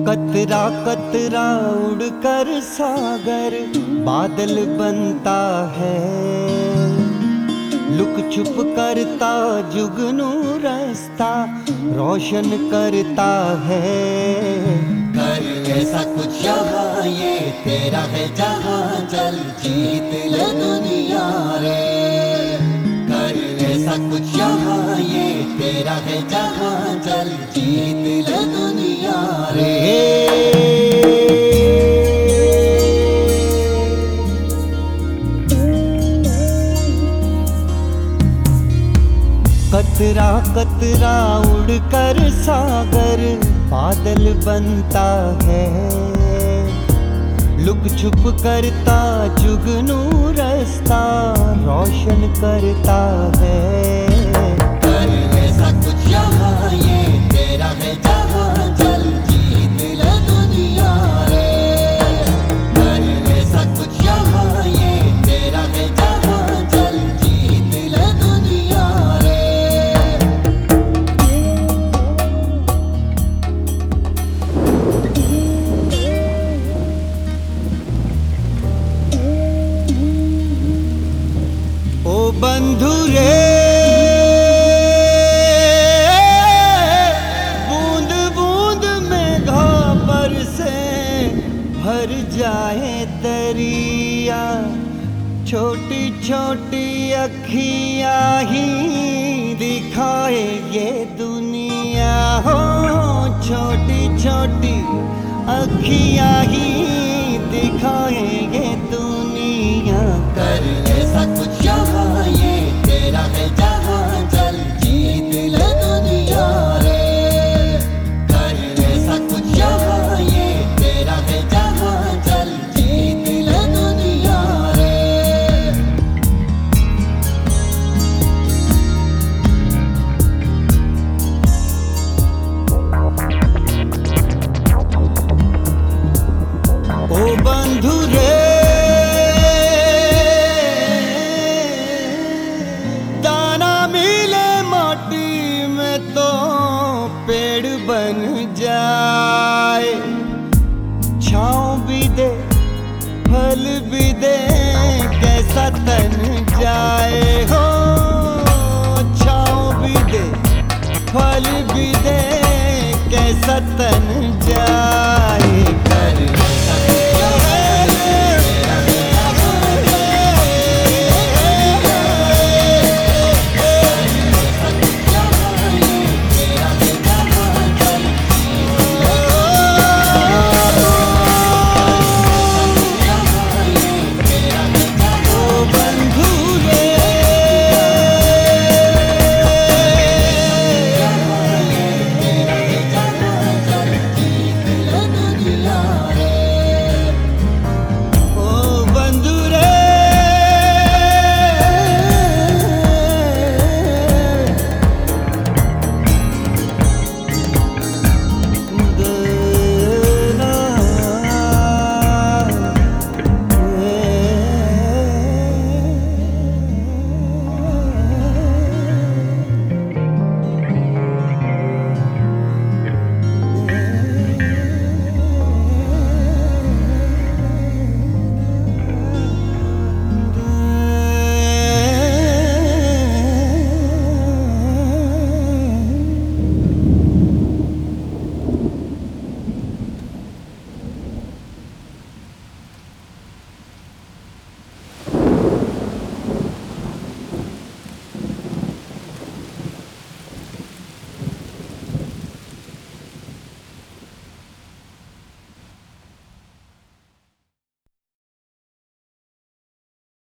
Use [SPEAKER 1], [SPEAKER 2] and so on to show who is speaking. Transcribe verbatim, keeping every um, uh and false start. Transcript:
[SPEAKER 1] कतरा कतरा उड़कर सागर बादल बनता है, लुक छुप करता जुगनू रास्ता रोशन करता है।
[SPEAKER 2] कर ऐसा कुछ यहाँ ये तेरा है जहाँ, चल जीत ले दुनिया रे। कर ऐसा कुछ यहाँ ये तेरा है जहाँ, चल जीत ले दुनिया रे।
[SPEAKER 1] कतरा कतरा उड़कर सागर बादल बनता है, लुक छुप करता जुगनू रास्ता रोशन करता है।
[SPEAKER 2] कर ऐसा कुछ यहाँ ये तेरा है जहाँ, चल जीत ले दुनिया रे। कर ऐसा कुछ यहाँ ये तेरा है जहाँ, चल जीत ले दुनिया रे।
[SPEAKER 1] ओ बंधु रे बूंद बूंद में घापर से भर जाए दरिया, छोटी छोटी अखियाँ ही दिखाए ये दुनिया हो। छोटी छोटी अखियाँ ही दिखाए ये दुनिया।
[SPEAKER 2] कर ऐसा कुछ यहाँ ये तेरा है जहाँ, चल जीत ले दुनिया रे। कर ऐसा कुछ यहाँ ये तेरा है जहाँ, चल जीत ले दुनिया रे।
[SPEAKER 1] ओ बंधु रे दाना मिले माटी में तो पेड़ बन जाए, छाँव भी दे फल भी दे कैसा तन जाए हो। छाँव भी दे फल भी दे कैसा तन